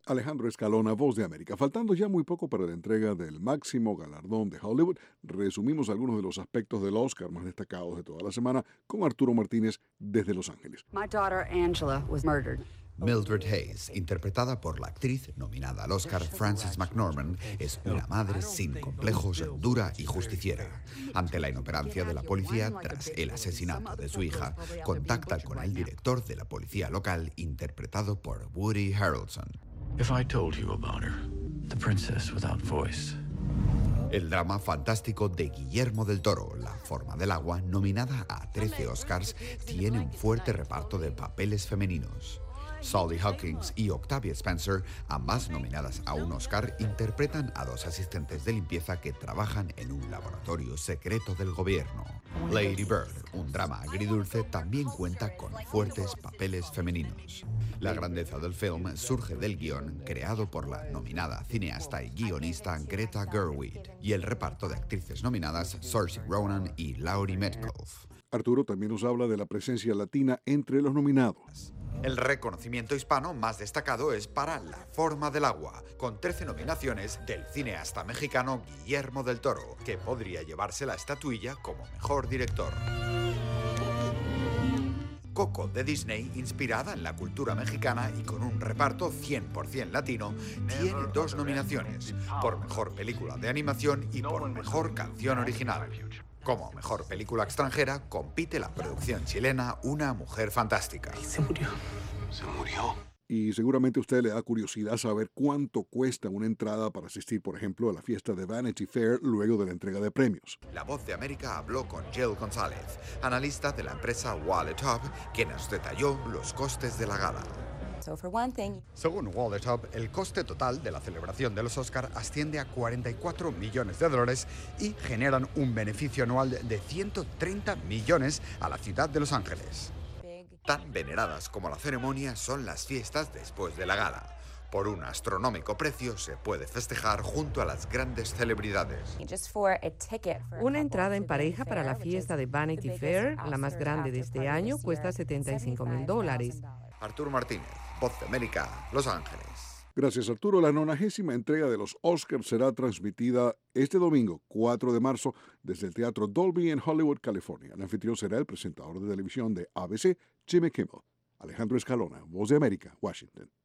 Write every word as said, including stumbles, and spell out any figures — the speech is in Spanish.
Alejandro Escalona, Voz de América. Faltando ya muy poco para la entrega del máximo galardón de Hollywood, resumimos algunos de los aspectos del Oscar más destacados de toda la semana con Arturo Martínez desde Los Ángeles. My daughter Angela was murdered. Mildred Hayes, interpretada por la actriz nominada al Oscar Frances McDormand, es una madre sin complejos, dura y justiciera. Ante la inoperancia de la policía tras el asesinato de su hija, contacta con el director de la policía local, interpretado por Woody Harrelson. If I told you about her, the princess without voice. El drama fantástico de Guillermo del Toro, La forma del agua, nominada a trece Oscars, tiene un fuerte reparto de papeles femeninos. Sally Hawkins y Octavia Spencer, ambas nominadas a un Oscar, interpretan a dos asistentes de limpieza que trabajan en un laboratorio secreto del gobierno. Lady Bird, un drama agridulce, también cuenta con fuertes papeles femeninos. La grandeza del film surge del guión creado por la nominada cineasta y guionista Greta Gerwig y el reparto de actrices nominadas Saoirse Ronan y Laurie Metcalf. Arturo también nos habla de la presencia latina entre los nominados. El reconocimiento hispano más destacado es para La forma del agua, con trece nominaciones del cineasta mexicano Guillermo del Toro, que podría llevarse la estatuilla como mejor director. Coco de Disney, inspirada en la cultura mexicana y con un reparto cien por ciento latino, tiene dos nominaciones, por mejor película de animación y por mejor canción original. Como mejor película extranjera, compite la producción chilena Una mujer fantástica. Se murió. Se murió. Y seguramente a usted le da curiosidad saber cuánto cuesta una entrada para asistir, por ejemplo, a la fiesta de Vanity Fair luego de la entrega de premios. La Voz de América habló con Jill González, analista de la empresa Wallet Hub, quien nos detalló los costes de la gala. So for one thing, Según Wallet Hub, el coste total de la celebración de los Oscar asciende a cuarenta y cuatro millones de dólares y generan un beneficio anual de ciento treinta millones a la ciudad de Los Ángeles. big. Tan veneradas como la ceremonia son las fiestas después de la gala. Por un astronómico precio se puede festejar junto a las grandes celebridades. Just for a ticket for a Una couple entrada to en Vanity pareja para la Fair, fiesta which de is Vanity the biggest Fair, la más Oscar grande de after este party año, this cuesta year, setenta y cinco mil dólares. Arturo Martínez, Voz de América, Los Ángeles. Gracias, Arturo. La nonagésima entrega de los Oscars será transmitida este domingo, cuatro de marzo, desde el Teatro Dolby en Hollywood, California. El anfitrión será el presentador de televisión de A B C, Jimmy Kimmel. Alejandro Escalona, Voz de América, Washington.